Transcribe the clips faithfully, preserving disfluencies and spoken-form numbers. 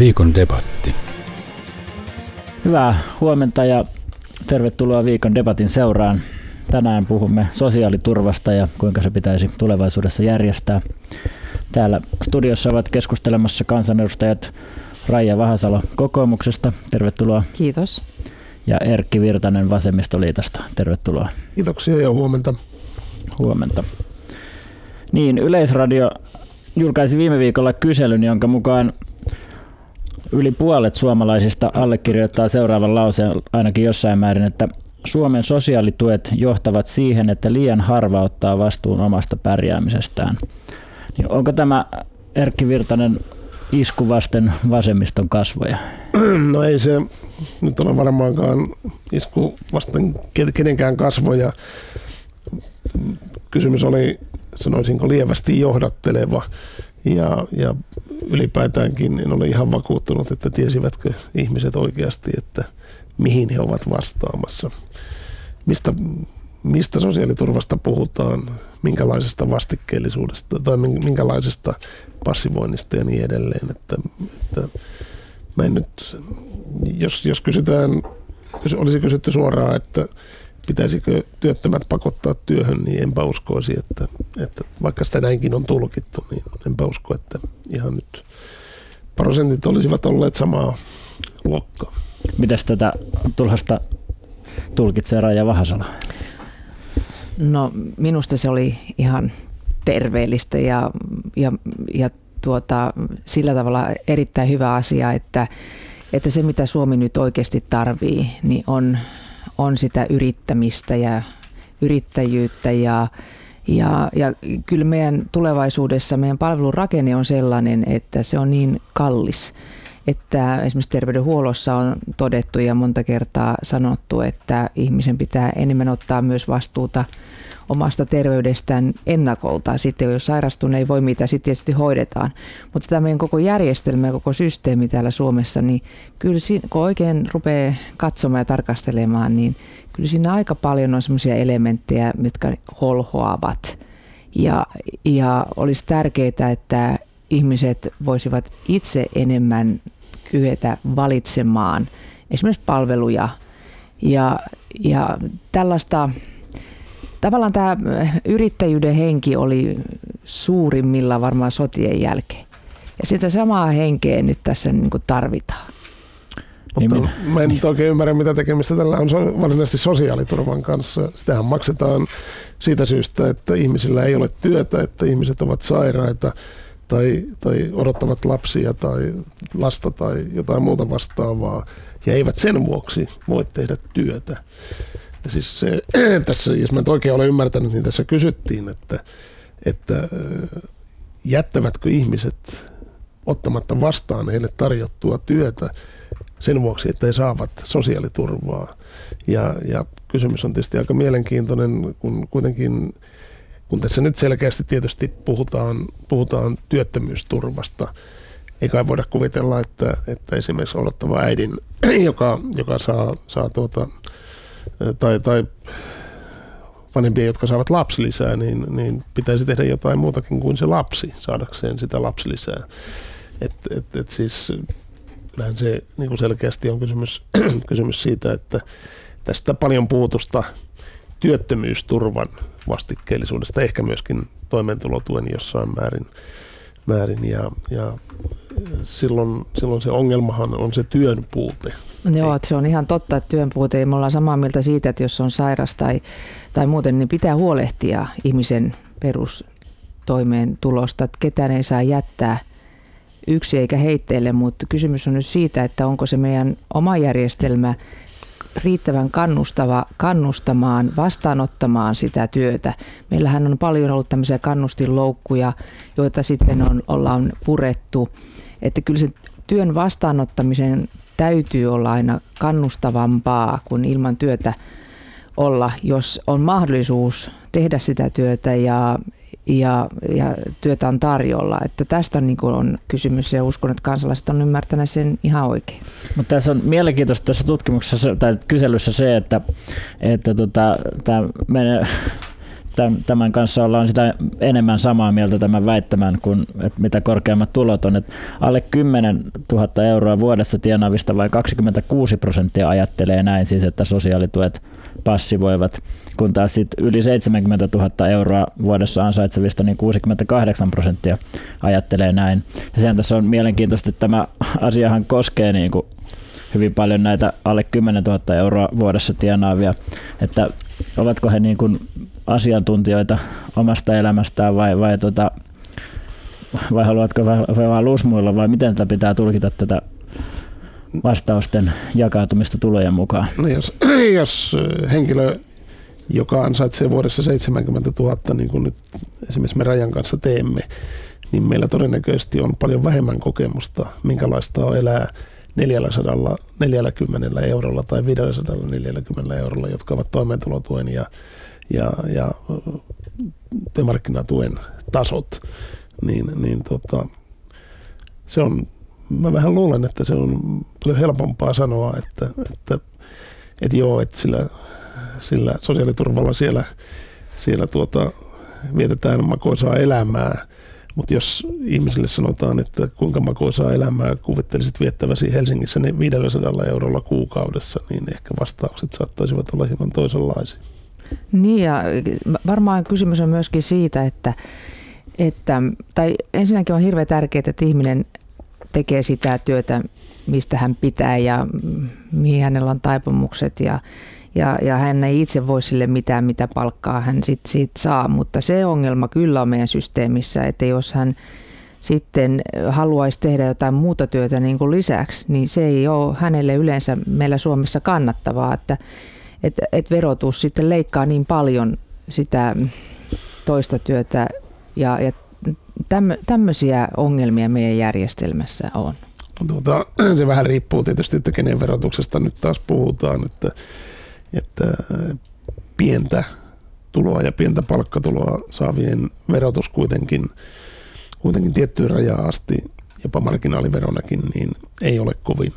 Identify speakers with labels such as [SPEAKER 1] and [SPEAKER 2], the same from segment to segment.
[SPEAKER 1] Viikon debatti.
[SPEAKER 2] Hyvää huomenta ja tervetuloa Viikon debatin seuraan. Tänään puhumme sosiaaliturvasta ja kuinka se pitäisi tulevaisuudessa järjestää. Täällä studiossa ovat keskustelemassa kansanedustajat Raija Vahasalo kokoomuksesta. Tervetuloa.
[SPEAKER 3] Kiitos.
[SPEAKER 2] Ja Erkki Virtanen Vasemmistoliitosta. Tervetuloa.
[SPEAKER 4] Kiitoksia ja huomenta.
[SPEAKER 2] Huomenta. Niin, Yleisradio julkaisi viime viikolla kyselyn, jonka mukaan yli puolet suomalaisista allekirjoittaa seuraavan lauseen ainakin jossain määrin, että Suomen sosiaalituet johtavat siihen, että liian harva ottaa vastuun omasta pärjäämisestään. Niin onko tämä, Erkki Virtanen, isku vasten vasemmiston kasvoja?
[SPEAKER 4] No ei se nyt ole varmaankaan isku vasten kenenkään kasvoja. Kysymys oli, sanoisinko, lievästi johdatteleva. Ja, ja ylipäätäänkin en ole ihan vakuuttunut, että tiesivätkö ihmiset oikeasti, että mihin he ovat vastaamassa. Mistä, mistä sosiaaliturvasta puhutaan, minkälaisesta vastikkeellisuudesta tai minkälaisesta passivoinnista ja niin edelleen. Että, että mä en nyt, jos, jos kysytään, olisi kysytty suoraan, että pitäisikö työttömät pakottaa työhön, niin enpä uskoisi, että, että vaikka sitä näinkin on tulkittu, niin enpä usko, että ihan nyt prosentit olisivat olleet samaa luokkaa.
[SPEAKER 2] Mitäs tätä tulosta tulkitsee Raija Vahasalo?
[SPEAKER 3] No minusta se oli ihan terveellistä ja, ja, ja tuota, sillä tavalla erittäin hyvä asia, että, että se mitä Suomi nyt oikeasti tarvii, niin on on sitä yrittämistä ja yrittäjyyttä ja, ja, ja kyllä meidän tulevaisuudessa meidän palvelurakenne on sellainen, että se on niin kallis, että esimerkiksi terveydenhuollossa on todettu ja monta kertaa sanottu, että ihmisen pitää enemmän ottaa myös vastuuta omasta terveydestään ennakolta. Sitten jos sairastuu, ei voi mitä, sitten tietysti hoidetaan. Mutta tämä meidän koko järjestelmä ja koko systeemi täällä Suomessa, niin kyllä siinä, kun oikein rupeaa katsomaan ja tarkastelemaan, niin kyllä siinä aika paljon on sellaisia elementtejä, jotka holhoavat. Ja, ja olisi tärkeää, että ihmiset voisivat itse enemmän kyetä valitsemaan esimerkiksi palveluja ja, ja tällaista. Tavallaan tämä yrittäjyyden henki oli suurimmilla varmaan sotien jälkeen. Ja sitä samaa henkeä nyt tässä niin kuin tarvitaan.
[SPEAKER 4] Mutta mä en nyt oikein ymmärrä, mitä tekemistä tällä on varsinaisesti sosiaaliturvan kanssa. Sitähän maksetaan siitä syystä, että ihmisillä ei ole työtä, että ihmiset ovat sairaita tai, tai odottavat lapsia tai lasta tai jotain muuta vastaavaa. Ja eivät sen vuoksi voi tehdä työtä. Ja siis se, tässä, jos mä oikein olen ymmärtänyt, niin tässä kysyttiin, että, että jättävätkö ihmiset ottamatta vastaan heille tarjottua työtä sen vuoksi, että he saavat sosiaaliturvaa. Ja, ja kysymys on tietysti aika mielenkiintoinen, kun kuitenkin, kun tässä nyt selkeästi tietysti puhutaan, puhutaan työttömyysturvasta, ei kai voida kuvitella, että, että esimerkiksi odottava äidin, joka, joka saa, saa tuota, tai, tai vanhempia, jotka saavat lapsilisää, niin, niin pitäisi tehdä jotain muutakin kuin se lapsi saadakseen sitä lapsilisää. Et, et, et siis kyllähän se niin kuin selkeästi on kysymys, kysymys siitä, että tästä paljon puhutusta työttömyysturvan vastikkeellisuudesta, ehkä myöskin toimeentulotuen jossain määrin, määrin ja, ja silloin, silloin se ongelmahan on se työn puute.
[SPEAKER 3] Joo, se on ihan totta, että työn puute, ja me ollaan samaa mieltä siitä, että jos on sairas tai, tai muuten, niin pitää huolehtia ihmisen perustoimeentulosta, että ketään ei saa jättää yksi eikä heitteille, mutta kysymys on nyt siitä, että onko se meidän oma järjestelmä riittävän kannustava kannustamaan, vastaanottamaan sitä työtä. Meillähän on paljon ollut tämmöisiä kannustinloukkuja, joita sitten on, ollaan purettu, että kyllä se työn vastaanottamisen täytyy olla aina kannustavampaa kuin ilman työtä olla, jos on mahdollisuus tehdä sitä työtä ja, ja, ja työtä on tarjolla. Että tästä niin kuin on kysymys ja uskon, että kansalaiset on ymmärtäneet sen ihan oikein.
[SPEAKER 2] Mutta tässä on mielenkiintoista tässä tutkimuksessa tai kyselyssä se, että, että tota, tämä menee tämän kanssa ollaan sitä enemmän samaa mieltä tämän väittämän kuin että mitä korkeammat tulot on. Että alle kymmenen tuhatta euroa vuodessa tienaavista vain kaksikymmentäkuusi prosenttia ajattelee näin, siis että sosiaalituet passivoivat, kun taas sit yli seitsemänkymmentätuhatta euroa vuodessa ansaitsevista niin kuusikymmentäkahdeksan prosenttia ajattelee näin. Ja sehän tässä on mielenkiintoista, että tämä asiahan koskee niin kuin hyvin paljon näitä alle kymmenen tuhatta euroa vuodessa tienaavia, että ovatko he niin kuin asiantuntijoita omasta elämästään vai, vai, tota, vai haluatko vaan lusmuilla vai miten tätä pitää tulkita tätä vastausten jakautumista tulojen mukaan?
[SPEAKER 4] No jos, jos henkilö, joka ansaitsee vuodessa seitsemänkymmentätuhatta, niin kuin nyt esimerkiksi me Rajan kanssa teemme, niin meillä todennäköisesti on paljon vähemmän kokemusta, minkälaista on elää neljälläsadalla eurolla tai viisisataa eurolla, jotka ovat toimeentulotuen ja, ja, ja työmarkkinatuen tasot, niin, niin tota, se on, mä vähän luulen, että se on paljon helpompaa sanoa, että, että, että joo, että sillä, sillä sosiaaliturvalla siellä, siellä tuota, vietetään makoisaa elämää. Mutta jos ihmisille sanotaan, että kuinka makoisaa elämää kuvittelisit viettäväsi Helsingissä niin viisisataa eurolla kuukaudessa, niin ehkä vastaukset saattaisivat olla hieman toisenlaisia.
[SPEAKER 3] Niin ja varmaan kysymys on myöskin siitä, että, että tai ensinnäkin on hirveän tärkeää, että ihminen tekee sitä työtä, mistä hän pitää ja mihin hänellä on taipumukset ja Ja, ja hän ei itse voi sille mitään, mitä palkkaa hän sit siitä saa, mutta se ongelma kyllä on meidän systeemissä, että jos hän sitten haluaisi tehdä jotain muuta työtä niin kuin lisäksi, niin se ei ole hänelle yleensä meillä Suomessa kannattavaa, että, että, että verotus sitten leikkaa niin paljon sitä toista työtä ja, ja tämmöisiä ongelmia meidän järjestelmässä on.
[SPEAKER 4] Tuota, se vähän riippuu tietysti, että kenen verotuksesta nyt taas puhutaan, että että pientä tuloa ja pientä palkkatuloa saavien verotus kuitenkin, kuitenkin tiettyyn rajaan asti, jopa marginaaliveronakin, niin ei ole kovin,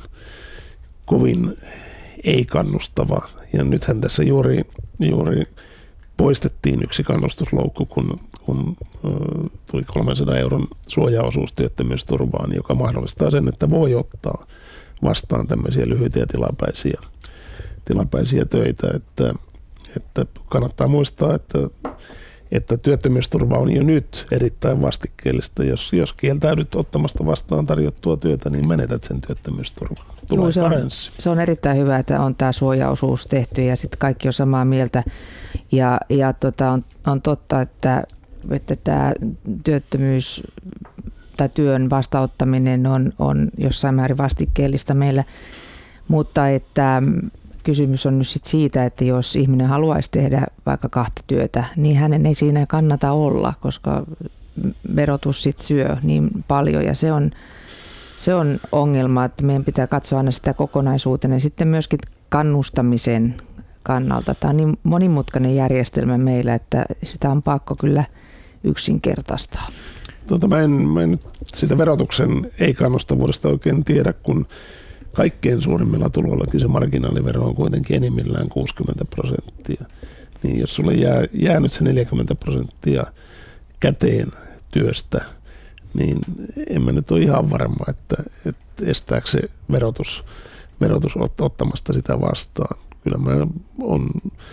[SPEAKER 4] kovin ei-kannustava. Ja nythän tässä juuri, juuri poistettiin yksi kannustusloukku, kun, kun tuli kolmensadan euron suojaosuus työttömyysturvaan, joka mahdollistaa sen, että voi ottaa vastaan tämmöisiä lyhyitä ja tilapäisiä tilapäisiä töitä, että, että kannattaa muistaa, että, että työttömyysturva on jo nyt erittäin vastikkeellista. Jos, jos kieltäydyt ottamasta vastaan tarjottua työtä, niin menetät sen työttömyysturvan.
[SPEAKER 3] Tulee se, on, se on erittäin hyvä, että on tämä suojaosuus tehty ja sitten kaikki on samaa mieltä. Ja, ja tota, on, on totta, että, että tämä työttömyys tai työn vastaanottaminen on, on jossain määrin vastikkeellista meillä, mutta että kysymys on nyt sit siitä, että jos ihminen haluaisi tehdä vaikka kahta työtä, niin hänen ei siinä kannata olla, koska verotus sit syö niin paljon ja se on, se on ongelma, että meidän pitää katsoa aina sitä kokonaisuutena ja sitten myöskin kannustamisen kannalta. Tämä on niin monimutkainen järjestelmä meillä, että sitä on pakko kyllä yksinkertaistaa.
[SPEAKER 4] Tota, mä, en, mä en nyt sitä verotuksen ei-kannustavuudesta oikein tiedä, kun kaikkein suurimmilla tuloillakin se marginaalivero on kuitenkin enimmillään kuusikymmentä prosenttia. Niin jos sulle jää, jää nyt se neljäkymmentä prosenttia käteen työstä, niin en mä nyt ole ihan varma, että, että estääkö se verotus, verotus ottamasta sitä vastaan. Kyllä mä on,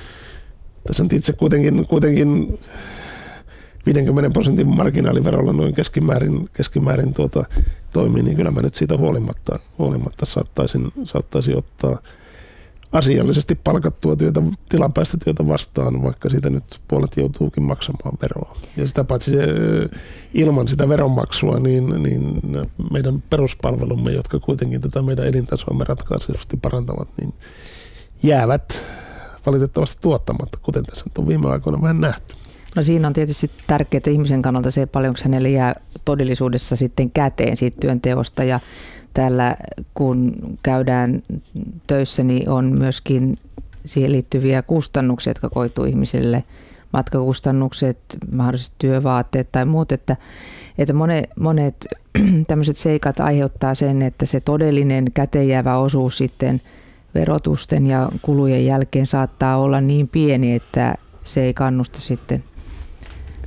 [SPEAKER 4] tässä nyt itse kuitenkin, kuitenkin viisikymmentä prosentin marginaaliverolla noin keskimäärin, keskimäärin tuota, toimii, niin kyllä mä nyt siitä huolimatta, huolimatta saattaisin, saattaisin ottaa asiallisesti palkattua työtä, tilapäistä työtä vastaan, vaikka siitä nyt puolet joutuukin maksamaan veroa. Ja sitä paitsi se, ilman sitä veronmaksua, niin, niin meidän peruspalvelumme, jotka kuitenkin tätä meidän elintasoamme ratkaisevasti parantavat, niin jäävät valitettavasti tuottamatta, kuten tässä on viime aikoina vähän nähty.
[SPEAKER 3] No siinä on tietysti tärkeää ihmisen kannalta se, paljonko hänelle jää todellisuudessa sitten käteen siitä työnteosta. Ja täällä kun käydään töissä, niin on myöskin siihen liittyviä kustannuksia, jotka koituu ihmiselle. Matkakustannukset, mahdollisesti työvaatteet tai muut. Että, että monet, monet tämmöiset seikat aiheuttaa sen, että se todellinen käteen jäävä osuus sitten verotusten ja kulujen jälkeen saattaa olla niin pieni, että se ei kannusta sitten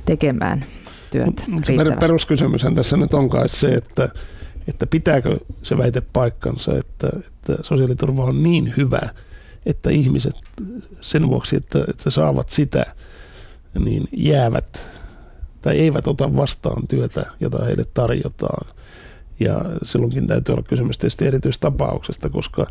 [SPEAKER 3] tekemään työtä
[SPEAKER 4] riittävästi. Peruskysymyshän tässä nyt on kai se, että, että pitääkö se väite paikkansa, että, että sosiaaliturva on niin hyvä, että ihmiset sen vuoksi, että, että saavat sitä, niin jäävät tai eivät ota vastaan työtä, jota heille tarjotaan. Ja silloinkin täytyy olla kysymys tietysti erityistapauksesta, koska,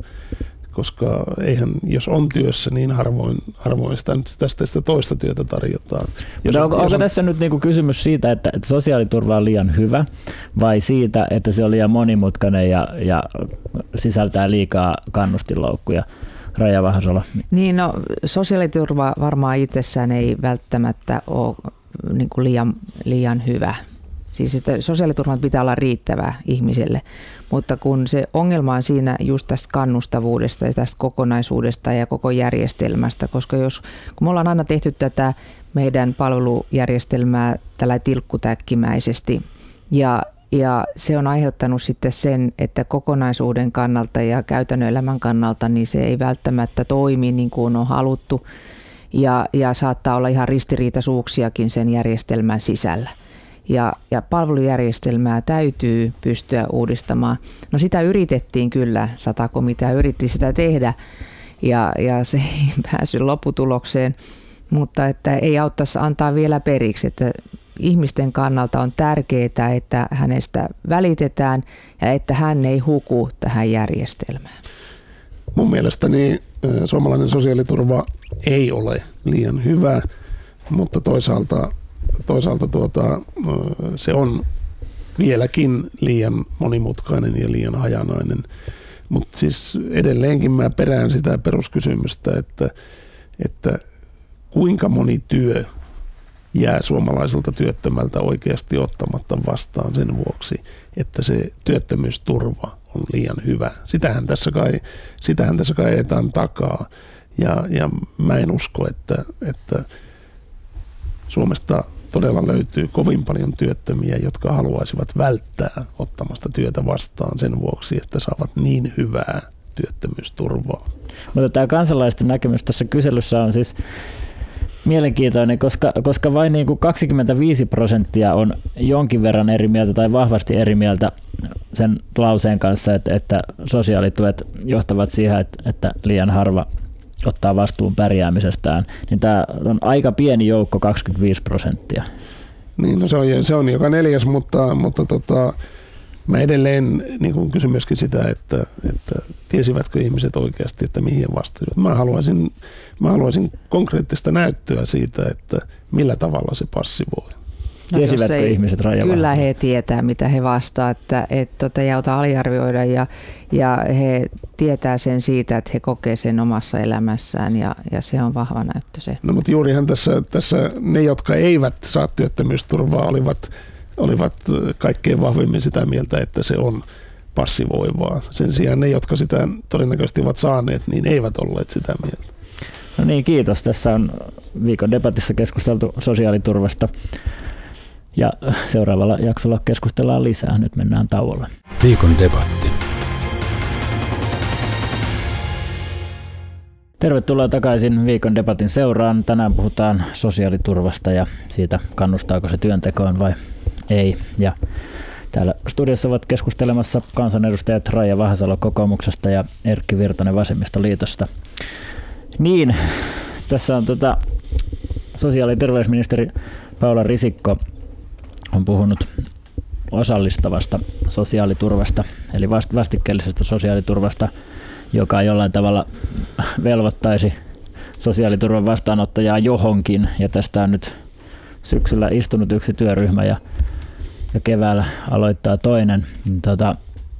[SPEAKER 4] koska eihän, jos on työssä, niin harvoin, harvoin sitä, tästä sitä toista työtä tarjotaan. Jos
[SPEAKER 2] onko,
[SPEAKER 4] on,
[SPEAKER 2] onko
[SPEAKER 4] on,
[SPEAKER 2] tässä nyt niinku kysymys siitä, että, että sosiaaliturva on liian hyvä, vai siitä, että se on liian monimutkainen ja, ja sisältää liikaa kannustinloukkuja? Raija Vahasalo.
[SPEAKER 3] Niin, no, sosiaaliturva varmaan itsessään ei välttämättä ole niin kuin liian, liian hyvä. Siis että sosiaaliturvan pitää olla riittävä ihmiselle, mutta kun se ongelma on siinä just tästä kannustavuudesta ja tästä kokonaisuudesta ja koko järjestelmästä, koska jos, kun me ollaan aina tehty tätä meidän palvelujärjestelmää tällä tilkkutäkkimäisesti ja Ja se on aiheuttanut sitten sen, että kokonaisuuden kannalta ja käytännön elämän kannalta niin se ei välttämättä toimi niin kuin on haluttu ja, ja saattaa olla ihan ristiriitaisuuksiakin sen järjestelmän sisällä. Ja, ja palvelujärjestelmää täytyy pystyä uudistamaan. No sitä yritettiin kyllä, Sata-komitea yritti sitä tehdä ja, ja se ei päässyt lopputulokseen, mutta että ei auttaisi antaa vielä periksi, että ihmisten kannalta on tärkeää, että hänestä välitetään ja että hän ei huku tähän järjestelmään.
[SPEAKER 4] Mun mielestäni suomalainen sosiaaliturva ei ole liian hyvä, mutta toisaalta, toisaalta tuota, se on vieläkin liian monimutkainen ja liian hajanainen. Mutta siis edelleenkin mä perään sitä peruskysymystä, että, että kuinka moni työ jää suomalaiselta työttömältä oikeasti ottamatta vastaan sen vuoksi, että se työttömyysturva on liian hyvä. Sitähän tässä kai, sitähän tässä kai ajetaan takaa. Ja, ja mä en usko, että, että Suomesta todella löytyy kovin paljon työttömiä, jotka haluaisivat välttää ottamasta työtä vastaan sen vuoksi, että saavat niin hyvää työttömyysturvaa.
[SPEAKER 2] Mutta tämä kansalaisten näkemys tässä kyselyssä on siis mielenkiintoinen, koska, koska vain niin kuin kaksikymmentäviisi prosenttia on jonkin verran eri mieltä tai vahvasti eri mieltä sen lauseen kanssa, että, että sosiaalituet johtavat siihen, että, että liian harva ottaa vastuun pärjäämisestään. Niin tämä on aika pieni joukko, kaksikymmentäviisi prosenttia.
[SPEAKER 4] Niin, no se on, se on joka neljäs, mutta, mutta tota, mä edelleen niin kuin kysyn myöskin sitä, että, että tiesivätkö ihmiset oikeasti, että mihin vastasivat. Mä haluaisin, mä haluaisin konkreettista näyttöä siitä, että millä tavalla se passivoi.
[SPEAKER 3] No,
[SPEAKER 2] tiesivätkö
[SPEAKER 3] ei,
[SPEAKER 2] ihmiset Raija
[SPEAKER 3] Kyllä
[SPEAKER 2] Vahasalo? He
[SPEAKER 3] tietää, mitä he vastaavat, että et, tota, ei auta aliarvioida ja, ja he tietää sen siitä, että he kokee sen omassa elämässään ja, ja se on vahva näyttö se.
[SPEAKER 4] No mutta juurihan tässä, tässä ne, jotka eivät saa työttömyysturvaa, olivat olivat kaikkein vahvimmin sitä mieltä, että se on passivoivaa. Sen sijaan ne, jotka sitä todennäköisesti ovat saaneet, niin eivät olleet sitä mieltä.
[SPEAKER 2] No niin, kiitos. Tässä on viikon debatissa keskusteltu sosiaaliturvasta ja seuraavalla jaksolla keskustellaan lisää. Nyt mennään tauolle.
[SPEAKER 1] Viikon debatti.
[SPEAKER 2] Tervetuloa takaisin viikon debatin seuraan. Tänään puhutaan sosiaaliturvasta ja siitä, kannustaako se työntekoon vai ei. Ja täällä studiossa ovat keskustelemassa kansanedustajat Raija Vahasalo kokoomuksesta ja Erkki Virtanen vasemmistoliitosta. Niin, tässä on tota, sosiaali- ja terveysministeri Paula Risikko on puhunut osallistavasta sosiaaliturvasta, eli vastikkeellisesta sosiaaliturvasta, joka jollain tavalla velvoittaisi sosiaaliturvan vastaanottajaa johonkin. Ja tästä on nyt syksyllä istunut yksi työryhmä ja, ja keväällä aloittaa toinen. Tota,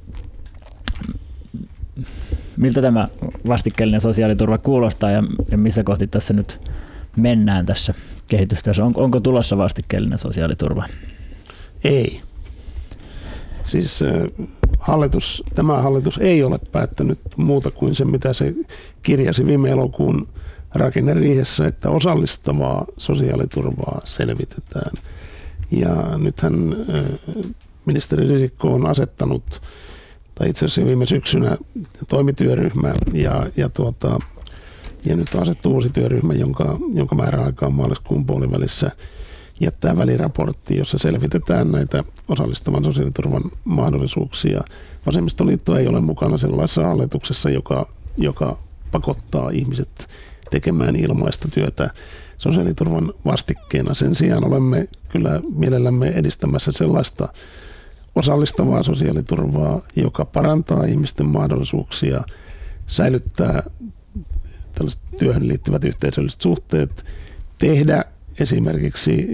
[SPEAKER 2] miltä tämä vastikkeellinen sosiaaliturva kuulostaa ja, ja missä kohti tässä nyt mennään tässä kehitystyössä? On, onko tulossa vastikkeellinen sosiaaliturva?
[SPEAKER 4] Ei. Siis hallitus, tämä hallitus ei ole päättänyt muuta kuin se, mitä se kirjasi viime elokuun rakenneriihessä, että osallistavaa sosiaaliturvaa selvitetään. Ja nythän ministeri Risikko on asettanut, tai itse asiassa viime syksynä toimityöryhmä, ja, ja, tuota, ja nyt on asettu uusi työryhmä, jonka, jonka määräaika on maaliskuun puolivälissä jättää väliraportti, jossa selvitetään näitä osallistavan sosiaaliturvan mahdollisuuksia. Vasemmistoliitto ei ole mukana sellaisessa hallituksessa, joka, joka pakottaa ihmiset tekemään ilmaista työtä sosiaaliturvan vastikkeena. Sen sijaan olemme kyllä mielellämme edistämässä sellaista osallistavaa sosiaaliturvaa, joka parantaa ihmisten mahdollisuuksia säilyttää tällaiset työhön liittyvät yhteisölliset suhteet, tehdä esimerkiksi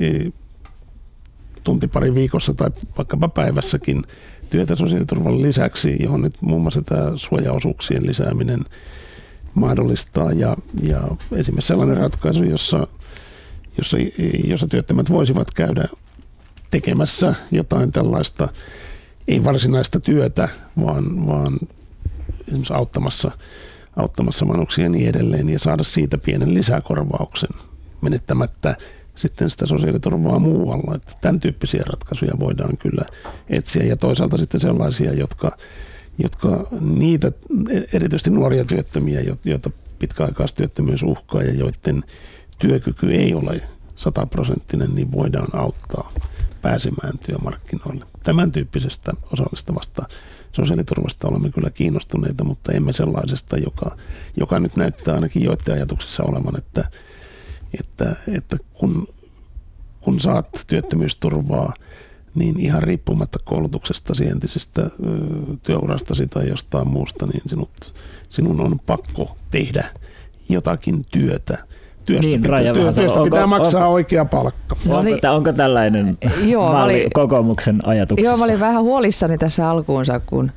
[SPEAKER 4] tunti pari viikossa tai vaikkapa päivässäkin työtä sosiaaliturvan lisäksi, johon nyt muun muassa tämä suojaosuuksien lisääminen mahdollistaa ja, ja esimerkiksi sellainen ratkaisu, jossa, jossa, jossa työttömät voisivat käydä tekemässä jotain tällaista, ei varsinaista työtä, vaan, vaan esimerkiksi auttamassa, auttamassa vanhuksia ja niin edelleen ja saada siitä pienen lisäkorvauksen menettämättä sitten sitä sosiaaliturvaa muualla. Että tämän tyyppisiä ratkaisuja voidaan kyllä etsiä ja toisaalta sitten sellaisia, jotka, jotka niitä erityisesti nuoria työttömiä, joita pitkäaikaistyöttömyys uhkaa ja joiden työkyky ei ole sataprosenttinen, niin voidaan auttaa pääsemään työmarkkinoille. Tämän tyyppisestä osallistavasta sosiaaliturvasta olemme kyllä kiinnostuneita, mutta emme sellaisesta, joka, joka nyt näyttää ainakin joiden ajatuksessa olevan, että, että, että kun, kun saat työttömyysturvaa, niin ihan riippumatta koulutuksestasi, entisestä työurastasi tai jostain muusta, niin sinut, sinun on pakko tehdä jotakin työtä. Työstä,
[SPEAKER 2] niin,
[SPEAKER 4] pitää, työ, työstä onko, pitää maksaa onko, oikea palkka.
[SPEAKER 2] No onko, niin, onko tällainen joo, malli olin, kokoomuksen ajatuksessa?
[SPEAKER 3] Joo, mä olin vähän huolissani tässä alkuunsa, kun,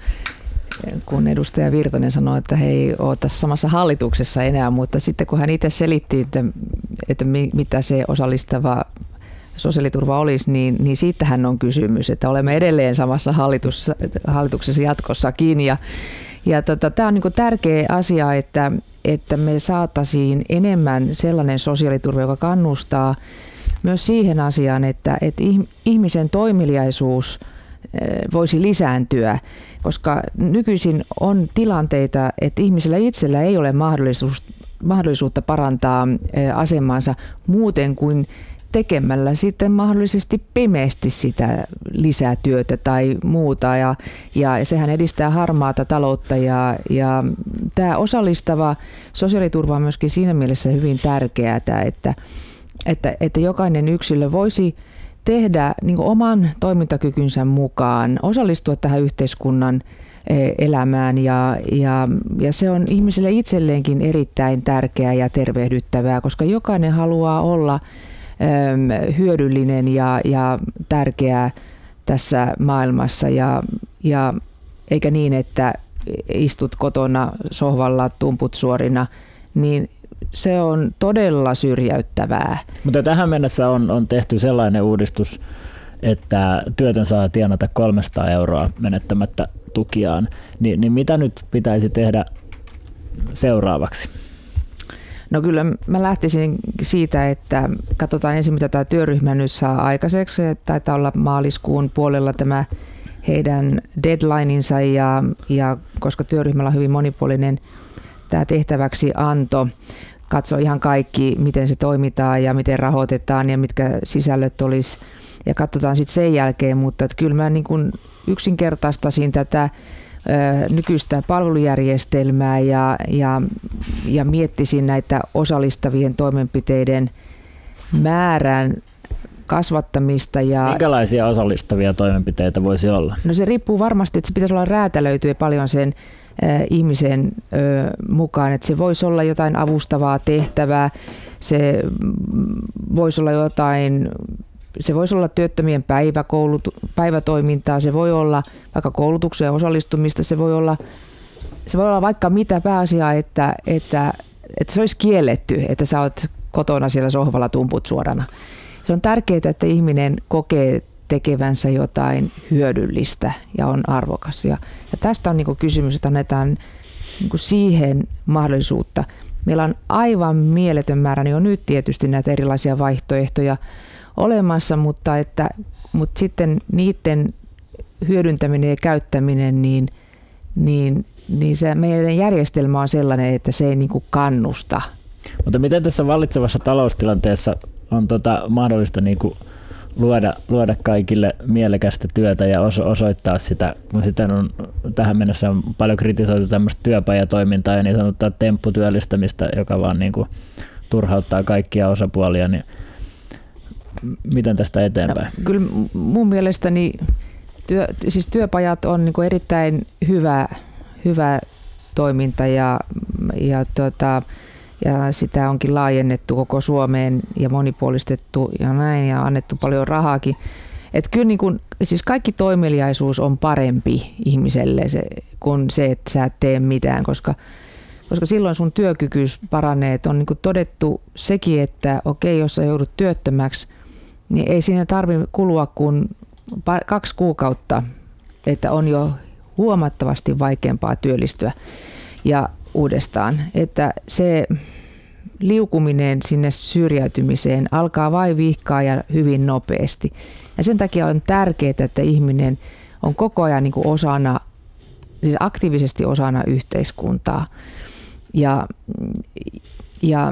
[SPEAKER 3] kun edustaja Virtanen sanoi, että he ei ole tässä samassa hallituksessa enää, mutta sitten kun hän itse selitti, että, että mitä se osallistava sosiaaliturva olisi, niin, niin siitähän on kysymys, että olemme edelleen samassa hallitus, hallituksessa jatkossakin. Ja, ja tota, tämä on niin kuin tärkeä asia, että, että me saataisiin enemmän sellainen sosiaaliturva, joka kannustaa myös siihen asiaan, että, että ihmisen toimeliaisuus voisi lisääntyä, koska nykyisin on tilanteita, että ihmisellä itsellä ei ole mahdollisuus, mahdollisuutta parantaa asemaansa muuten kuin tekemällä sitten mahdollisesti pimeästi sitä lisätyötä tai muuta. Ja, ja sehän edistää harmaata taloutta ja, ja tämä osallistava sosiaaliturva on myöskin siinä mielessä hyvin tärkeää, että, että, että jokainen yksilö voisi tehdä niin kuin oman toimintakykynsä mukaan, osallistua tähän yhteiskunnan elämään ja, ja, ja se on ihmiselle itselleenkin erittäin tärkeää ja tervehdyttävää, koska jokainen haluaa olla hyödyllinen ja, ja tärkeä tässä maailmassa ja, ja eikä niin, että istut kotona sohvalla tumput suorina, niin se on todella syrjäyttävää.
[SPEAKER 2] Mutta tähän mennessä on, on tehty sellainen uudistus, että työtön saa tienata kolmesataa euroa menettämättä tukiaan. Ni, niin mitä nyt pitäisi tehdä seuraavaksi?
[SPEAKER 3] No kyllä mä lähtisin siitä, että katsotaan ensin mitä tämä työryhmä nyt saa aikaiseksi. Taitaa olla maaliskuun puolella tämä heidän deadlineinsa ja, ja koska työryhmällä on hyvin monipuolinen tämä tehtäväksi anto, katso ihan kaikki, miten se toimitaan ja miten rahoitetaan ja mitkä sisällöt olisi ja katsotaan sitten sen jälkeen, mutta että kyllä mä niin kuin yksinkertaistasin tätä nykyistä palvelujärjestelmää ja, ja, ja miettisin näitä osallistavien toimenpiteiden määrän kasvattamista. Ja
[SPEAKER 2] minkälaisia osallistavia toimenpiteitä voisi olla?
[SPEAKER 3] No se riippuu varmasti, että se pitäisi olla räätälöityä paljon sen äh, ihmisen äh, mukaan, että se voisi olla jotain avustavaa tehtävää, se voisi olla jotain Se voisi olla työttömien päiväkoulut, päivätoimintaa, se voi olla vaikka koulutukseen osallistumista, se voi olla, se voi olla vaikka mitä pääasiaa, että, että, että se olisi kielletty, että sä oot kotona siellä sohvalla tumput suorana. Se on tärkeää, että ihminen kokee tekevänsä jotain hyödyllistä ja on arvokas. Ja, ja tästä on niin kuin kysymys, että annetaan niin kuin siihen mahdollisuutta. Meillä on aivan mieletön määrä jo nyt tietysti näitä erilaisia vaihtoehtoja olemassa, mutta, että, mutta sitten niiden hyödyntäminen ja käyttäminen, niin, niin, niin se meidän järjestelmä on sellainen, että se ei niin kuin kannusta.
[SPEAKER 2] Mutta miten tässä vallitsevassa taloustilanteessa on tota mahdollista niin kuin luoda, luoda kaikille mielekästä työtä ja oso, osoittaa sitä. Sitä on, tähän mennessä on paljon kritisoitu tämmöistä työpajatoimintaa ja niin sanottua tempputyöllistämistä, joka vaan niin kuin turhauttaa kaikkia osapuolia. Niin miten tästä eteenpäin?
[SPEAKER 3] No, kyllä mun mielestäni työ, siis työpajat on niin kuin erittäin hyvä, hyvä toiminta ja, ja, tuota, ja sitä onkin laajennettu koko Suomeen ja monipuolistettu ja näin ja annettu paljon rahaakin. Et kyllä niin kuin, siis kaikki toimeliaisuus on parempi ihmiselle se, kuin se, että sä et tee mitään, koska, koska silloin sun työkykyys paranee. Et on niin kuin todettu sekin, että okei, jos sä joudut työttömäksi, niin ei siinä tarvitse kulua kuin kaksi kuukautta, että on jo huomattavasti vaikeampaa työllistyä ja uudestaan. Että se liukuminen sinne syrjäytymiseen alkaa vain vihkaa ja hyvin nopeasti. Ja sen takia on tärkeää, että ihminen on koko ajan niin kuin osana, siis aktiivisesti osana yhteiskuntaa. Ja, ja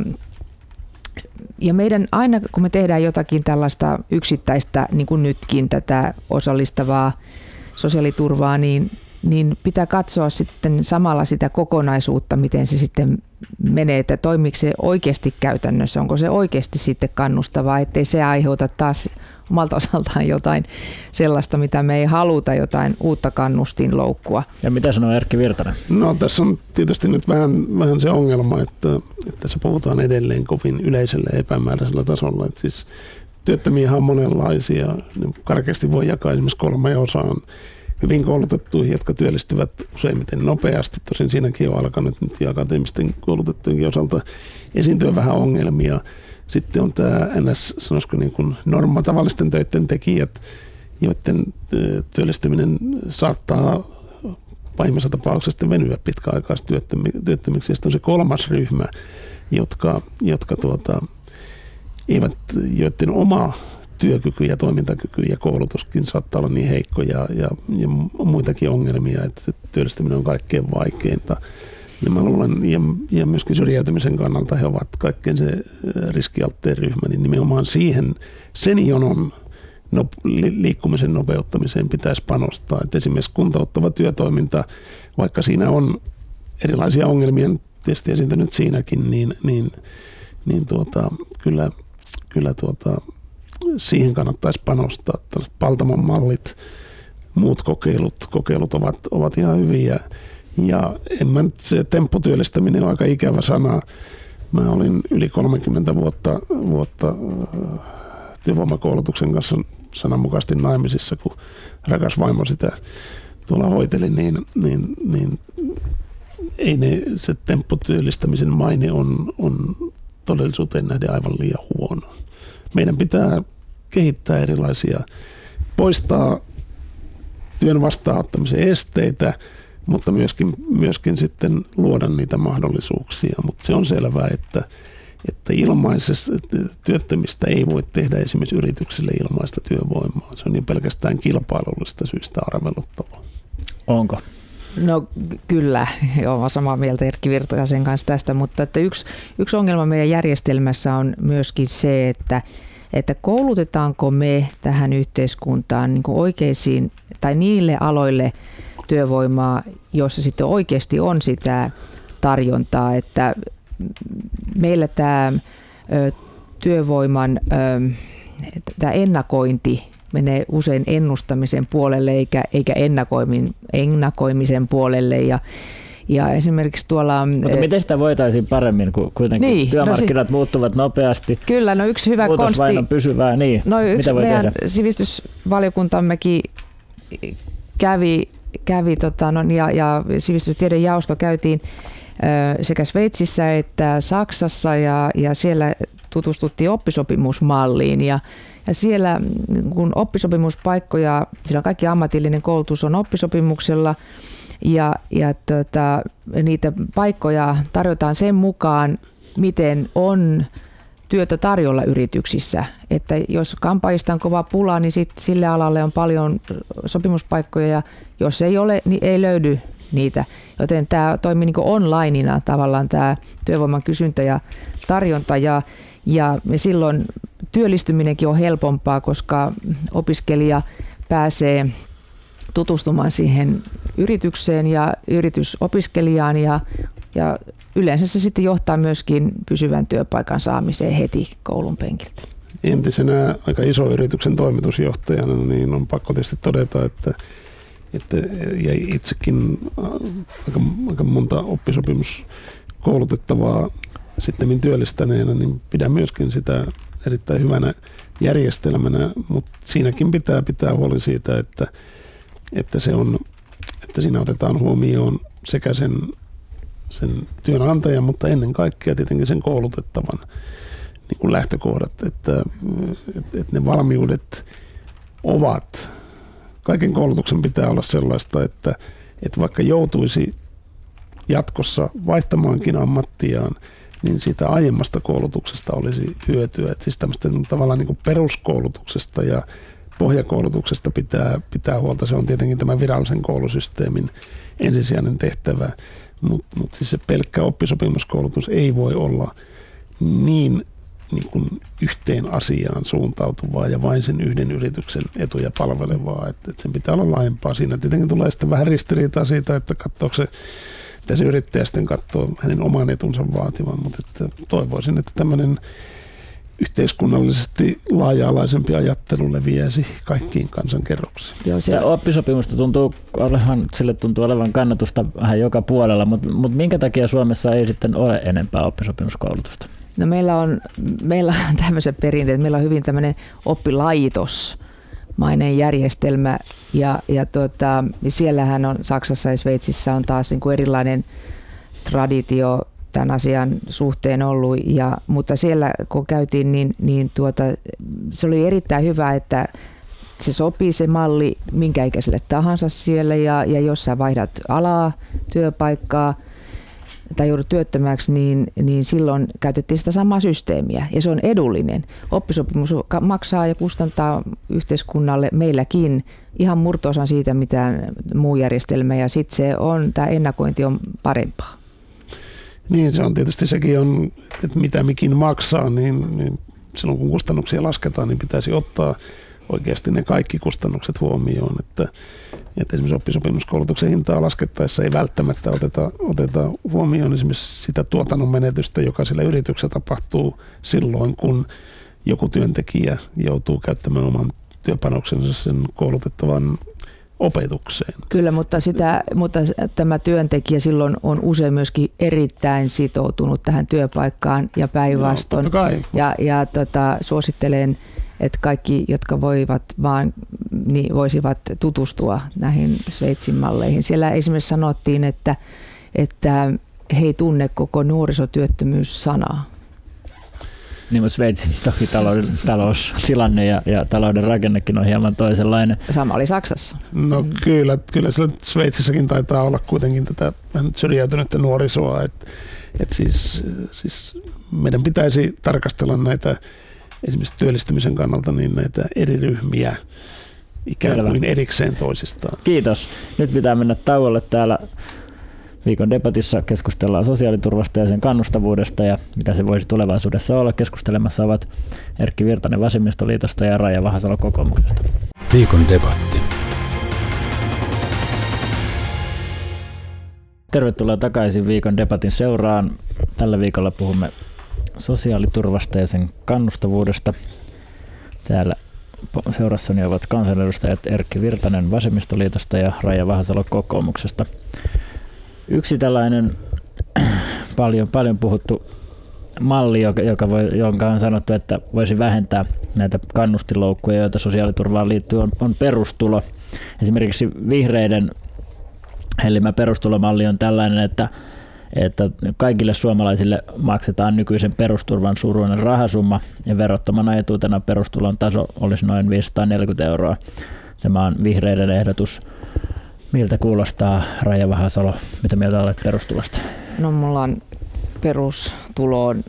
[SPEAKER 3] Ja meidän aina, kun me tehdään jotakin tällaista yksittäistä, niin kuin nytkin tätä osallistavaa sosiaaliturvaa, niin, niin pitää katsoa sitten samalla sitä kokonaisuutta, miten se sitten menee, että toimiiko se oikeasti käytännössä, onko se oikeasti sitten kannustavaa, ettei se aiheuta taas omalta osaltaan jotain sellaista, mitä me ei haluta, jotain uutta kannustinloukkua.
[SPEAKER 2] Ja mitä sanoo Erkki Virtanen?
[SPEAKER 4] No tässä on tietysti nyt vähän, vähän se ongelma, että, että se puhutaan edelleen kovin yleisellä epämääräisellä tasolla. Että siis työttömiä on monenlaisia. Karkeasti voi jakaa esimerkiksi kolme osaan hyvin koulutettuihin, jotka työllistyvät useimmiten nopeasti. Tosin siinäkin on alkanut nyt ja akateemisten koulutettujenkin osalta esiintyä vähän ongelmia. Sitten on tämä N S, sanoisiko niin kuin norma tavallisten töiden tekijät, joiden työllistyminen saattaa pahimmassa tapauksessa venyä pitkäaikaistyöttömiksi. Sitten on se kolmas ryhmä, jotka, jotka tuota, eivät, joiden oma työkyky ja toimintakyky ja koulutuskin saattaa olla niin heikko ja, ja, ja muitakin ongelmia, että se työllistyminen on kaikkein vaikeinta. Ja mä luulen, ja, ja myöskin syrjäytymisen kannalta he ovat kaikkein se riskialtteen ryhmä, niin nimenomaan siihen sen jonon no, li, liikkumisen nopeuttamiseen pitäisi panostaa. Et esimerkiksi kuntouttava työtoiminta, vaikka siinä on erilaisia ongelmia tietysti esiintynyt siinäkin, niin, niin, niin tuota, kyllä, kyllä tuota, siihen kannattaisi panostaa. Tällaiset Paltamon mallit, muut kokeilut, kokeilut ovat, ovat ihan hyviä. Ja en mä nyt, se tempputyöllistäminen on aika ikävä sana. Mä olin yli kolmekymmentä vuotta, vuotta työvoimakoulutuksen kanssa sananmukaisesti naimisissa, kun rakas vaimo sitä tuolla hoiteli, niin, niin, niin ei ne, se tempputyöllistämisen maine on, on todellisuuteen nähden aivan liian huono. Meidän pitää kehittää erilaisia, poistaa työn vastaanottamisen esteitä, mutta myöskin, myöskin sitten luoda niitä mahdollisuuksia. Mutta se on selvää, että, että ilmaisesta työttömistä ei voi tehdä esimerkiksi yrityksille ilmaista työvoimaa. Se on jo pelkästään kilpailullista syistä arveluttavaa.
[SPEAKER 2] Onko?
[SPEAKER 3] No kyllä, olen samaa mieltä Erkki Virtasen kanssa tästä, mutta että yksi, yksi ongelma meidän järjestelmässä on myöskin se, että, että koulutetaanko me tähän yhteiskuntaan niin kuin oikeisiin tai niille aloille työvoimaa, jossa sitten oikeasti on sitä tarjontaa, että meillä tämä ö, työvoiman ö, tämä ennakointi menee usein ennustamisen puolelle eikä, eikä ennakoimin, ennakoimisen puolelle ja ja esimerkiksi tuolla...
[SPEAKER 2] Mutta miten sitä voitaisiin paremmin, kun kuitenkin niin, työmarkkinat no, muuttuvat nopeasti?
[SPEAKER 3] Kyllä, no yksi hyvä
[SPEAKER 2] muutos
[SPEAKER 3] konsti...
[SPEAKER 2] vain on pysyvää, niin.
[SPEAKER 3] No yksi
[SPEAKER 2] mitä voi
[SPEAKER 3] meidän
[SPEAKER 2] tehdä?
[SPEAKER 3] Sivistysvaliokuntammekin kävi, kävi tota, no, ja, ja sivistystieteen jaosto käytiin ö, sekä Sveitsissä että Saksassa ja, ja siellä tutustuttiin oppisopimusmalliin ja Ja siellä kun oppisopimuspaikkoja, sillä kaikki ammatillinen koulutus on oppisopimuksella ja, ja tota, niitä paikkoja tarjotaan sen mukaan, miten on työtä tarjolla yrityksissä. Että jos kampaajista on kova pula, niin sit sille alalle on paljon sopimuspaikkoja ja jos ei ole, niin ei löydy niitä. Joten tämä toimii niin kuin onlineina tavallaan tämä työvoiman kysyntä ja tarjonta ja Ja silloin työllistyminenkin on helpompaa, koska opiskelija pääsee tutustumaan siihen yritykseen ja yritysopiskelijaan ja, ja yleensä se sitten johtaa myöskin pysyvän työpaikan saamiseen heti koulun penkiltä.
[SPEAKER 4] Entisenä aika iso yrityksen toimitusjohtajana niin on pakko tietysti todeta, että, että ja itsekin aika, aika monta oppisopimuskoulutettavaa sitten työllistäneenä, niin pidän myöskin sitä erittäin hyvänä järjestelmänä, mutta siinäkin pitää pitää huoli siitä, että, että, se on, että siinä otetaan huomioon sekä sen, sen työnantajan, mutta ennen kaikkea tietenkin sen koulutettavan niin kuin lähtökohdat, että, että ne valmiudet ovat, kaiken koulutuksen pitää olla sellaista, että, että vaikka joutuisi jatkossa vaihtamaankin ammattiaan, niin siitä aiemmasta koulutuksesta olisi hyötyä. Että siis tämmöistä tavallaan niin kuin peruskoulutuksesta ja pohjakoulutuksesta pitää, pitää huolta. Se on tietenkin tämän virallisen koulusysteemin ensisijainen tehtävä, mutta mut siis se pelkkä oppisopimuskoulutus ei voi olla niin, niin kuin yhteen asiaan suuntautuvaa ja vain sen yhden yrityksen etuja palvelevaa. Että et sen pitää olla laajempaa. Siinä tietenkin tulee sitten vähän ristiriitaa siitä, että katsoako se mitä se yrittäjä sitten katsoo hänen oman etunsa vaativan, mutta että toivoisin, että tämmöinen yhteiskunnallisesti laaja-alaisempi ajattelu leviäisi kaikkiin kansankerroksiin.
[SPEAKER 2] Joo, se oppisopimusta tuntuu olevan, sille tuntuu olevan kannatusta vähän joka puolella, mutta, mutta minkä takia Suomessa ei sitten ole enempää oppisopimuskoulutusta?
[SPEAKER 3] No meillä on, meillä on tämmöiset perinteet, meillä on hyvin tämmöinen oppilaitos, mainen järjestelmä ja, ja tuota, siellähän on Saksassa ja Sveitsissä on taas niin kuin erilainen traditio tämän asian suhteen ollut, ja, mutta siellä kun käytiin, niin, niin tuota, se oli erittäin hyvä, että se sopii se malli minkä ikäiselle tahansa siellä ja, ja jos sä vaihdat alaa, työpaikkaa tai joudut työttömäksi, niin, niin silloin käytettiin sitä samaa systeemiä ja se on edullinen. Oppisopimus maksaa ja kustantaa yhteiskunnalle meilläkin ihan murto-osan siitä, mitä muu järjestelmä ja sitten se on, tämä ennakointi on parempaa.
[SPEAKER 4] Niin, se on tietysti sekin on, että mitä mikin maksaa, niin, niin silloin kun kustannuksia lasketaan, niin pitäisi ottaa oikeasti ne kaikki kustannukset huomioon, että, että esimerkiksi oppisopimuskoulutuksen hintaa laskettaessa ei välttämättä oteta, oteta huomioon esimerkiksi sitä tuotannon menetystä, joka sillä yrityksellä tapahtuu silloin, kun joku työntekijä joutuu käyttämään oman työpanoksensa sen koulutettavan opetukseen.
[SPEAKER 3] Kyllä, mutta, sitä, mutta tämä työntekijä silloin on usein myöskin erittäin sitoutunut tähän työpaikkaan ja päinvastoin.
[SPEAKER 4] No,
[SPEAKER 3] ja ja tota, suosittelen, että kaikki, jotka voivat vaan, niin voisivat tutustua näihin Sveitsin malleihin. Siellä esimerkiksi sanottiin, että, että he ei tunne koko nuorisotyöttömyys-sanaa.
[SPEAKER 2] Niin, mutta Sveitsin toki talouden, taloustilanne ja, ja talouden rakennekin on hieman toisenlainen.
[SPEAKER 3] Sama oli Saksassa.
[SPEAKER 4] No kyllä, kyllä siellä Sveitsissäkin taitaa olla kuitenkin tätä syrjäytynyttä nuorisoa. Et, et siis, siis meidän pitäisi tarkastella näitä esimerkiksi työllistymisen kannalta niin näitä eri ryhmiä ikään kuin Selvä. erikseen toisistaan.
[SPEAKER 2] Kiitos. Nyt pitää mennä tauolle täällä. Viikon debatissa keskustellaan sosiaaliturvasta ja sen kannustavuudesta ja mitä se voisi tulevaisuudessa olla. Keskustelemassa ovat Erkki Virtanen Vasemmistoliitosta ja Raija Vahasalo kokoomuksesta.
[SPEAKER 1] Viikon debatti.
[SPEAKER 2] Tervetuloa takaisin Viikon debatin seuraan. Tällä viikolla puhumme sosiaaliturvasta ja sen kannustavuudesta. Täällä seurassani ovat kansanedustajat Erkki Virtanen Vasemmistoliitosta ja Raija Vahasalo kokoomuksesta. Yksi tällainen paljon, paljon puhuttu malli, joka, joka voi, jonka on sanottu, että voisi vähentää näitä kannustinloukkuja, joita sosiaaliturvaan liittyy, on, on perustulo. Esimerkiksi vihreiden hellimä perustulomalli on tällainen, että, että kaikille suomalaisille maksetaan nykyisen perusturvan suuruinen rahasumma ja verottomana etuutena perustulon taso olisi noin viisisataaneljäkymmentä euroa. Tämä on vihreiden ehdotus. Miltä kuulostaa, Raija Vahasalo? Mitä mieltä olet perustulosta?
[SPEAKER 3] No mulla on perustuloon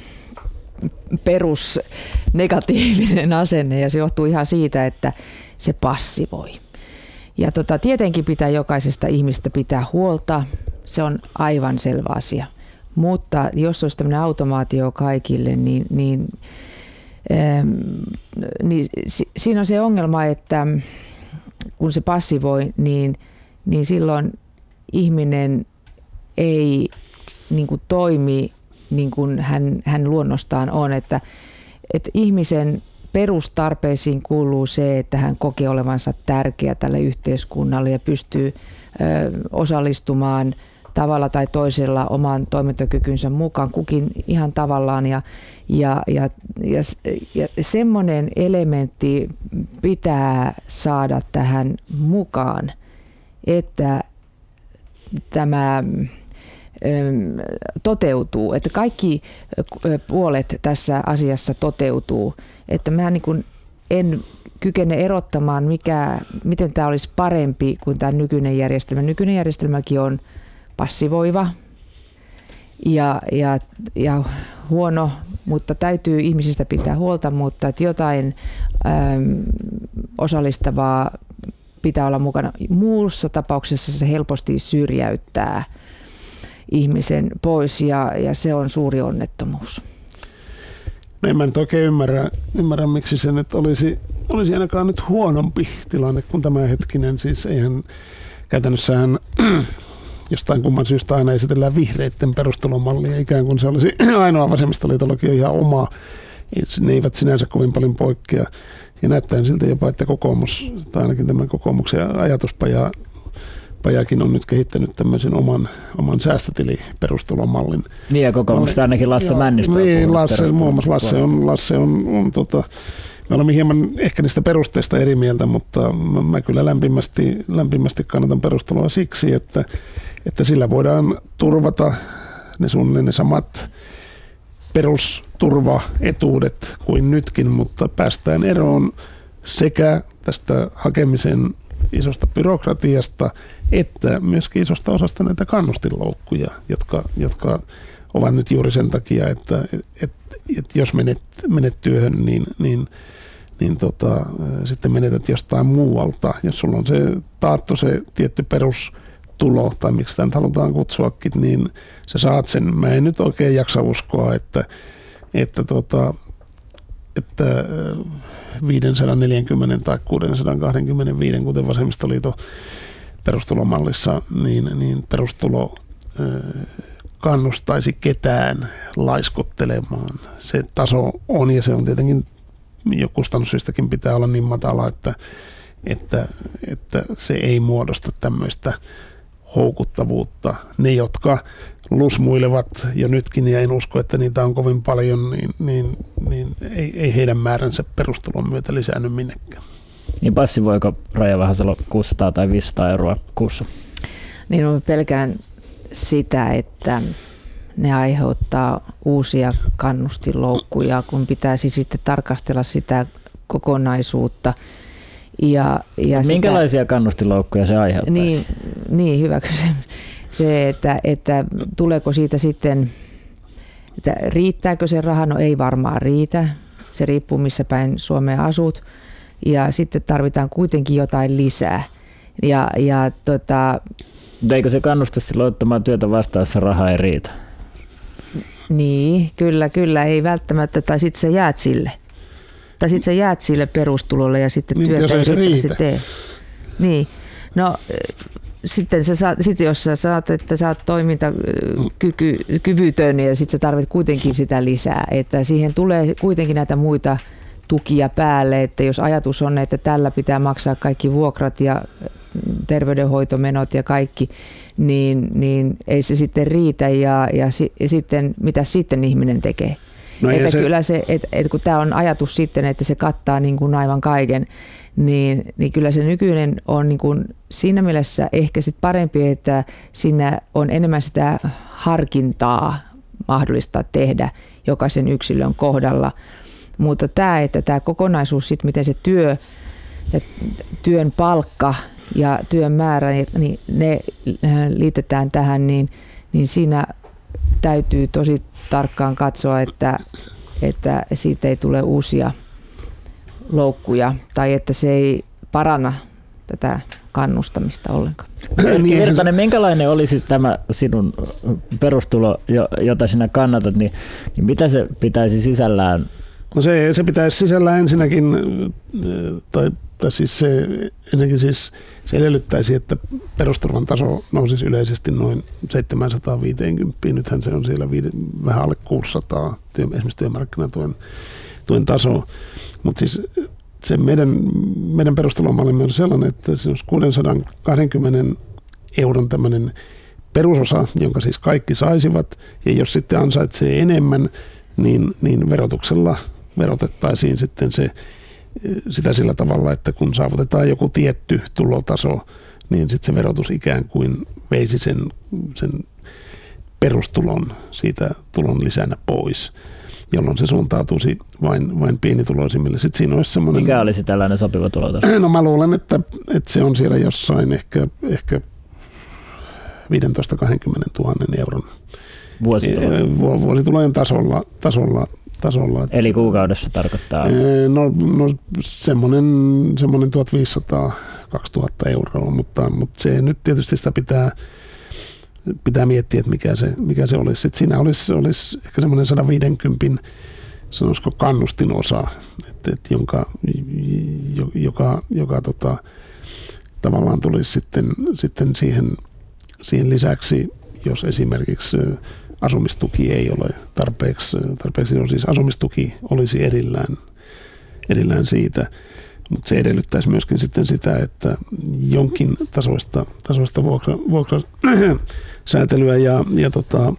[SPEAKER 3] perusnegatiivinen asenne ja se johtuu ihan siitä, että se passivoi. Ja tota, tietenkin pitää jokaisesta ihmistä pitää huolta, se on aivan selvä asia. Mutta jos olisi tämmöinen automaatio kaikille, niin, niin niin siinä on se ongelma, että kun se passivoi, niin, niin silloin ihminen ei niin kuin toimi niin kuin hän, hän luonnostaan on, että, että ihmisen perustarpeisiin kuuluu se, että hän kokee olevansa tärkeä tälle yhteiskunnalle ja pystyy ö, osallistumaan tavalla tai toisella oman toimintakykynsä mukaan, kukin ihan tavallaan. Ja, ja, ja, ja, ja semmoinen elementti pitää saada tähän mukaan, että tämä toteutuu, että kaikki puolet tässä asiassa toteutuu. Että mä niin kuin en kykene erottamaan, mikä, miten tämä olisi parempi kuin tämä nykyinen järjestelmä. Nykyinen järjestelmäkin on passivoiva ja, ja, ja huono, mutta täytyy ihmisistä pitää huolta, mutta että jotain äm, osallistavaa pitää olla mukana. Muussa tapauksessa se helposti syrjäyttää ihmisen pois ja, ja se on suuri onnettomuus.
[SPEAKER 4] No en mä nyt oikein ymmärrä, ymmärrä miksi se nyt olisi, olisi ainakaan nyt huonompi tilanne kuin tämä hetkinen. Siis eihän käytännössähän jostain kumman syystä aina esitellään vihreitten perustulomallia, ikään kuin se olisi ainoa vasemmistoliitollakin ihan oma. Ne eivät sinänsä kovin paljon poikkea. Ja näyttää siltä jopa, että kokoomus, tai ainakin tämän kokoomuksen ajatuspaja, Pajakin on nyt kehittänyt tämmöisen oman, oman säästötiliperustulomallin.
[SPEAKER 2] Niin ja kokoomuksesta ainakin Lasse Männistö.
[SPEAKER 4] Niin, Lasse, muun muassa Lasse on, Lasse on, on tota, me olemme hieman ehkä niistä perusteista eri mieltä, mutta mä, mä kyllä lämpimästi, lämpimästi kannatan perustuloa siksi, että, että sillä voidaan turvata ne suunnilleen ne samat perusturvaetuudet kuin nytkin, mutta päästään eroon sekä tästä hakemisen isosta byrokratiasta, että myöskin isosta osasta näitä kannustinloukkuja, jotka, jotka ovat nyt juuri sen takia, että et, et jos menet, menet työhön, niin, niin, niin tota, sitten menetät jostain muualta. Jos sulla on se taattu se tietty perustulo, tai miksi sitä nyt halutaan kutsuakin, niin sä saat sen. Mä en nyt oikein jaksa uskoa, että, että tota, että viisisataaneljäkymmentä tai kuusisataakaksikymmentäviisi, kuten vasemmistoliiton perustulomallissa, niin, niin perustulo kannustaisi ketään laiskottelemaan. Se taso on, ja se on tietenkin jo kustannussyistäkin pitää olla niin matala, että, että, että se ei muodosta tämmöistä houkuttavuutta. Ne, jotka lusmuilevat jo nytkin, ja en usko, että niitä on kovin paljon, niin, niin, niin ei, ei heidän määränsä perustulon myötä lisäänny minnekään.
[SPEAKER 2] Niin passivoiko Raija Vahasalo kuusisataa tai viisisataa euroa kuussa?
[SPEAKER 3] Niin on pelkään sitä, että ne aiheuttaa uusia kannustinloukkuja, kun pitäisi sitten tarkastella sitä kokonaisuutta. Ja, ja
[SPEAKER 2] minkälaisia
[SPEAKER 3] sitä,
[SPEAKER 2] kannustinloukkuja se aiheuttaisi?
[SPEAKER 3] Niin, niin hyvä kysymys. Se, että, että tuleeko siitä sitten, että riittääkö se raha? No ei varmaan riitä. Se riippuu missä päin Suomea asut. Ja sitten tarvitaan kuitenkin jotain lisää. Ja, ja tota,
[SPEAKER 2] eikö se kannusta silloin ottamaan työtä vastaan, jos raha ei riitä?
[SPEAKER 3] Niin, kyllä, kyllä. Ei välttämättä. Tai sitten sä jäät sille. Tai sitten sä jäät sille perustulolle ja sitten
[SPEAKER 4] niin,
[SPEAKER 3] työtä ei
[SPEAKER 4] riittävästi
[SPEAKER 3] tee. Niin. No sitten, sä saat, sitten jos sä saat, että sä oot toimintakyvytön ja sitten sä tarvit kuitenkin sitä lisää. Että siihen tulee kuitenkin näitä muita tukia päälle, että jos ajatus on, että tällä pitää maksaa kaikki vuokrat ja terveydenhoitomenot ja kaikki, niin, niin ei se sitten riitä ja, ja, ja sitten mitä sitten ihminen tekee. No että se, kyllä se, että, että kun tämä on ajatus sitten, että se kattaa niin kuin aivan kaiken, niin, niin kyllä se nykyinen on niin kuin siinä mielessä ehkä sit parempi, että siinä on enemmän sitä harkintaa mahdollista tehdä jokaisen yksilön kohdalla. Mutta tämä, että tämä kokonaisuus, sit, miten se työ ja työn palkka ja työn määrä, niin ne liitetään tähän, niin, niin siinä täytyy tosi tarkkaan katsoa, että, että siitä ei tule uusia loukkuja tai että se ei paranna tätä kannustamista ollenkaan.
[SPEAKER 2] Virtanen, minkälainen olisi tämä sinun perustulo, jota sinä kannatat, niin, niin mitä se pitäisi sisällään
[SPEAKER 4] No se, se pitäisi sisällä ensinnäkin, tai, tai siis se, ensinnäkin siis se edellyttäisi, että perusturvan taso nousisi yleisesti noin seitsemänsataaviisikymmentä. Nythän se on siellä viide, vähän alle kuusisataa, työ, esimerkiksi työmarkkinatuen tuen taso. Mutta siis se meidän, meidän perustulomallimme on sellainen, että se on kuusisataakaksikymmentä euron tämmöinen perusosa, jonka siis kaikki saisivat, ja jos sitten ansaitsee enemmän, niin, niin verotuksella verotettaisiin sitten se, sitä sillä tavalla, että kun saavutetaan joku tietty tulotaso, niin sitten se verotus ikään kuin veisi sen, sen perustulon siitä tulon lisänä pois, jolloin se suuntautuisi vain, vain pienituloisimmille. Sitten siinä olisi semmoinen...
[SPEAKER 2] Mikä olisi tällainen sopiva tulotaso?
[SPEAKER 4] No mä luulen, että, että se on siellä jossain ehkä, ehkä viisitoista kaksikymmentä tuhatta euron
[SPEAKER 2] vuositulojen,
[SPEAKER 4] vuositulojen tasolla, tasolla, tasolla.
[SPEAKER 2] Eli kuukaudessa tarkoittaa?
[SPEAKER 4] No, no semmoinen, semmoinen tuhatviisisataa kaksituhatta euroa, mutta, mutta se nyt tietysti sitä pitää, pitää miettiä, että mikä se, mikä se olisi. Sitten siinä olisi, olisi ehkä semmoinen sata viisikymmentä, sanoisiko kannustinosa, että, että jonka, joka, joka tota, tavallaan tulisi sitten, sitten siihen Siihen lisäksi, jos esimerkiksi asumistuki ei ole tarpeeksi, tarpeeksi on siis asumistuki olisi erillään, erillään siitä, mutta se edellyttäisi myöskin sitten sitä, että jonkin tasoista, tasoista vuokra, vuokrasäätelyä ja, ja tota,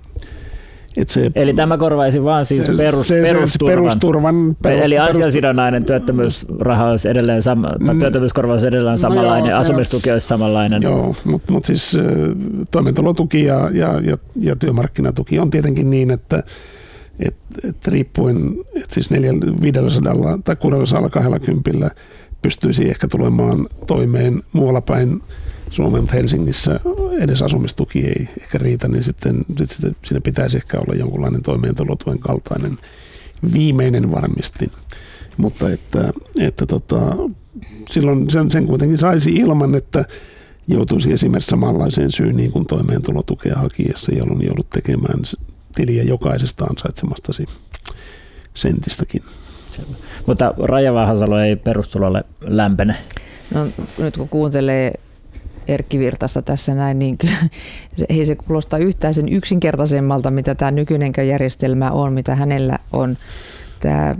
[SPEAKER 4] se,
[SPEAKER 2] eli tämä korvaisi vaan siis
[SPEAKER 4] se,
[SPEAKER 2] perus,
[SPEAKER 4] se,
[SPEAKER 2] perusturvan.
[SPEAKER 4] perusturvan perus,
[SPEAKER 2] Eli ansiosidonnainen työttömyysraha olisi edelleen sama, tai työttömyyskorvaus olisi edelleen samanlainen, no joo, asumistuki olisi samanlainen.
[SPEAKER 4] Joo, mutta mut siis toimeentulotuki ja, ja, ja, ja työmarkkinatuki on tietenkin niin, että et, et riippuen, että siis viisisataa tai kuusisataakaksikymmentä pystyisi ehkä tulemaan toimeen muualla päin Suomeen, mutta Helsingissä edes asumistuki ei ehkä riitä, niin sitten, sitten siinä pitäisi ehkä olla jonkunlainen toimeentulotuen kaltainen viimeinen varmistin. Mutta että, että tota, silloin sen, sen kuitenkin saisi ilman, että joutuisi esimerkiksi samanlaiseen syyniin kuin toimeentulotukea hakiessa, jolloin joudut tekemään tiliä jokaisesta ansaitsemastasi sentistäkin.
[SPEAKER 3] Selvä.
[SPEAKER 2] Mutta Raija Vahasalo ei perustulolle lämpene.
[SPEAKER 3] No, nyt kun kuuntelee Erkki Virtasta tässä näin, niin kyllä ei se kuulostaa yhtään sen yksinkertaisemmalta, mitä tämä nykyinen järjestelmä on, mitä hänellä on tämä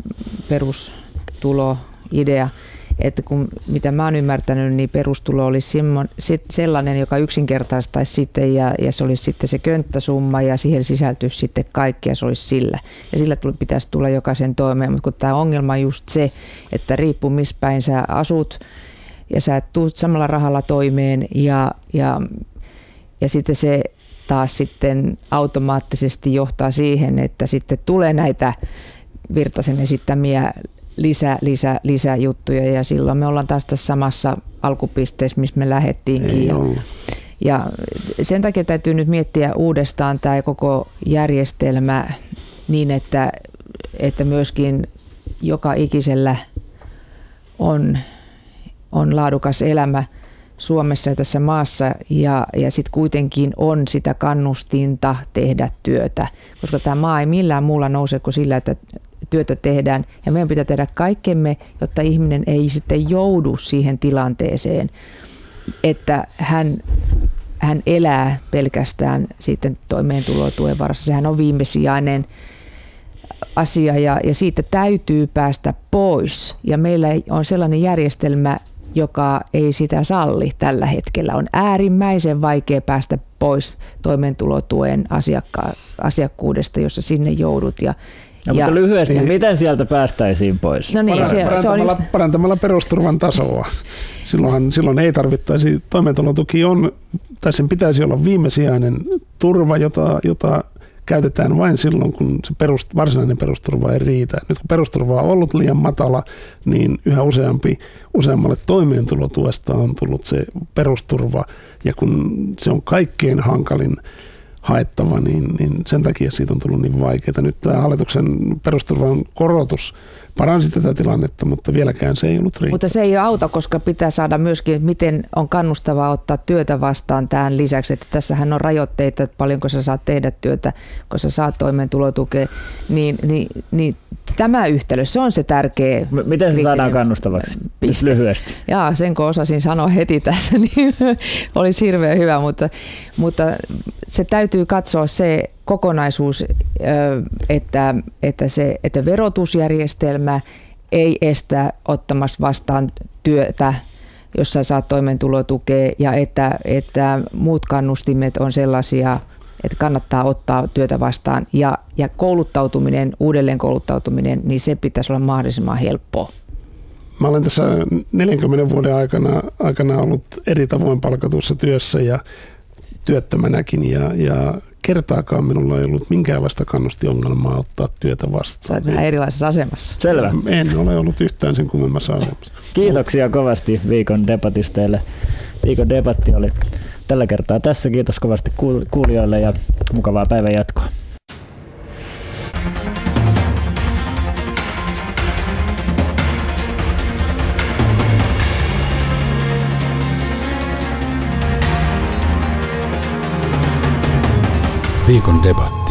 [SPEAKER 3] perustuloidea. Että kun, mitä mä oon ymmärtänyt, niin perustulo olisi sellainen, joka yksinkertaistaisi sitten ja, ja se olisi sitten se könttäsumma ja siihen sisältyisi sitten kaikki ja se olisi sillä. Ja sillä pitäisi tulla jokaisen toimeen, mutta kun tämä ongelma on just se, että riippuu missä päin sä asut, ja sä et tuu samalla rahalla toimeen ja, ja, ja sitten se taas sitten automaattisesti johtaa siihen, että sitten tulee näitä Virtasen esittämiä lisä, lisä, lisäjuttuja ja silloin me ollaan taas tässä samassa alkupisteessä, missä me lähdettiinkin. Ja, ja sen takia täytyy nyt miettiä uudestaan tämä koko järjestelmä niin, että, että myöskin joka ikisellä on on laadukas elämä Suomessa ja tässä maassa ja, ja sitten kuitenkin on sitä kannustinta tehdä työtä, koska tämä maa ei millään muulla nouse kuin sillä, että työtä tehdään ja meidän pitää tehdä kaikkemme, jotta ihminen ei sitten joudu siihen tilanteeseen, että hän, hän elää pelkästään sitten toimeentulotuen varassa. Sehän on viimesijainen asia ja, ja siitä täytyy päästä pois ja meillä on sellainen järjestelmä, joka ei sitä salli tällä hetkellä. On äärimmäisen vaikea päästä pois toimeentulotuen asiakka- asiakkuudesta, jossa sinne joudut. Ja,
[SPEAKER 2] ja, ja, mutta lyhyesti, ei, miten sieltä päästäisiin pois?
[SPEAKER 3] No niin, se,
[SPEAKER 4] parantamalla,
[SPEAKER 3] se on just...
[SPEAKER 4] parantamalla perusturvan tasoa. Silloin, silloin ei tarvittaisi, toimeentulotuki on, tai sen pitäisi olla viimesijainen turva, jota, jota käytetään vain silloin, kun se perust, varsinainen perusturva ei riitä. Nyt kun perusturva on ollut liian matala, niin yhä useampi, useammalle toimeentulotuesta on tullut se perusturva, ja kun se on kaikkein hankalin haettava, niin, niin sen takia siitä on tullut niin vaikeaa. Nyt tämä hallituksen perusturvan korotus paransi tätä tilannetta, mutta vieläkään se ei ollut riittävä.
[SPEAKER 3] Mutta se ei auta, koska pitää saada myöskin, miten on kannustavaa ottaa työtä vastaan tähän lisäksi, että tässähän on rajoitteita, että paljonko sä saat tehdä työtä, kun sä saat toimeentulotukea, niin, niin, niin tämä yhtälö, se on se tärkeä.
[SPEAKER 2] M- miten se saadaan kannustavaksi? Piste. Lyhyesti.
[SPEAKER 3] Jaa, sen kun osasin sanoa heti tässä, niin olisi hirveän hyvä, mutta, mutta se täytyy katsoa se kokonaisuus, että, että, se, että verotusjärjestelmä ei estä ottamassa vastaan työtä, jos sä saat toimeentulotukea, ja että, että muut kannustimet on sellaisia, että kannattaa ottaa työtä vastaan, ja, ja kouluttautuminen, uudelleen kouluttautuminen, niin se pitäisi olla mahdollisimman helppoa.
[SPEAKER 4] Mä olen tässä neljänkymmenen vuoden aikana, aikana ollut eri tavoin palkatussa työssä ja työttömänäkin, ja, ja kertaakaan minulla ei ollut minkäänlaista kannustiongelmaa ottaa työtä vastaan.
[SPEAKER 3] Sä olet vähän erilaisessa asemassa.
[SPEAKER 2] Selvä.
[SPEAKER 4] En ole ollut yhtään sen kummemmassa asemassa.
[SPEAKER 2] Kiitoksia kovasti viikon debatisteille. Viikon debatti oli tällä kertaa tässä. Kiitos kovasti kuulijoille ja mukavaa päivän jatkoa.
[SPEAKER 1] Viikon debatti.